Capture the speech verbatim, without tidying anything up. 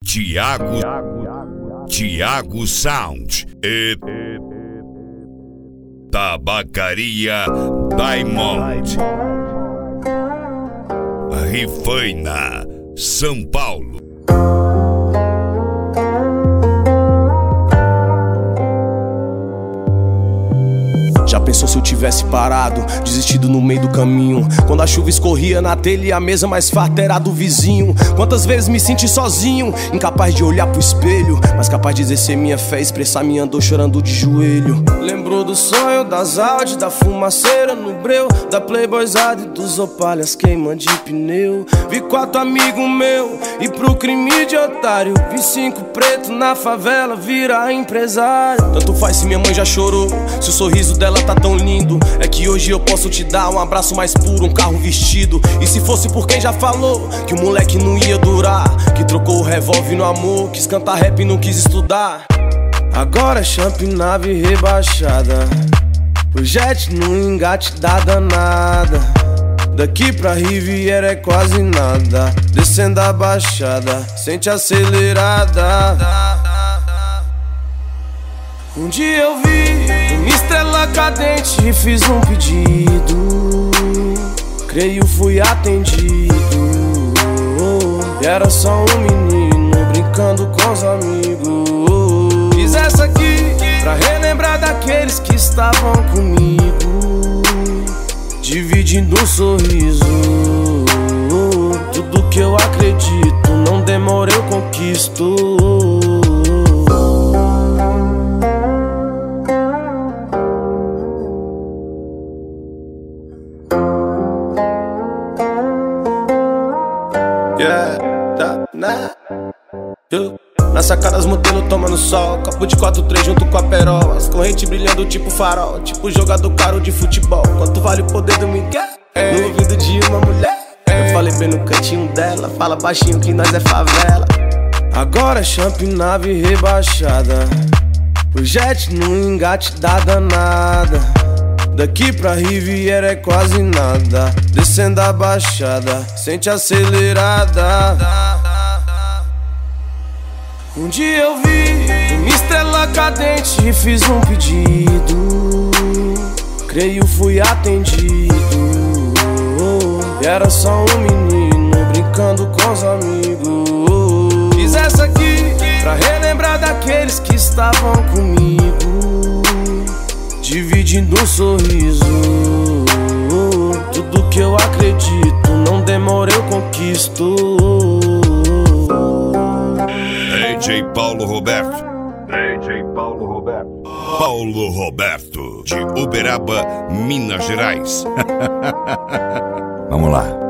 Thiago, Thiago Sound e Tabacaria Diamond, Rifaina, São Paulo. Já pensou se eu tivesse parado, desistido no meio do caminho? Quando a chuva escorria na telha e a mesa mais farta era do vizinho. Quantas vezes me senti sozinho, incapaz de olhar pro espelho, mas capaz de exercer minha fé, expressar minha dor chorando de joelho. Lembrou do sonho, das Audi, da fumaceira no breu, da playboyzada e dos opalhas queima de pneu. Vi quatro amigos meu e pro crime de otário, vi cinco preto na favela virar empresário. Tanto faz se minha mãe já chorou, se o sorriso dela tá tão lindo. É que hoje eu posso te dar um abraço mais puro, um carro vestido. E se fosse por quem já falou que o moleque não ia durar, que trocou o revólver no amor, quis cantar rap e não quis estudar. Agora é champ, nave rebaixada, o jet no engate da danada. Daqui pra Riviera é quase nada, descendo a baixada, sente acelerada. Um dia eu vi uma estrela cadente e fiz um pedido, creio fui atendido. E era só um menino brincando com os amigos. Fiz essa aqui pra relembrar daqueles que estavam comigo, dividindo um sorriso. Tudo que eu acredito, não demora eu conquisto. Yeah, tá, né? Eu, na sacada as modelos tomando sol, copo de quatro três junto com a perola, as correntes brilhando tipo farol, tipo jogador caro de futebol. Quanto vale o poder do Miguel? Ei. No ouvido de uma mulher, ei. Eu falei bem no cantinho dela, fala baixinho que nós é favela. Agora é champ, nave rebaixada, o jet no engate da danada. Daqui pra Riviera é quase nada, descendo a baixada, sente acelerada. Um dia eu vi uma estrela cadente e fiz um pedido, creio fui atendido. E era só um menino brincando com os amigos. Fiz essa aqui pra relembrar daqueles que estavam comigo, dividindo um sorriso. Tudo que eu acredito, não demora eu conquisto. D J Paulo Roberto, D J Paulo Roberto, Paulo Roberto, de Uberaba, Minas Gerais. Vamos lá.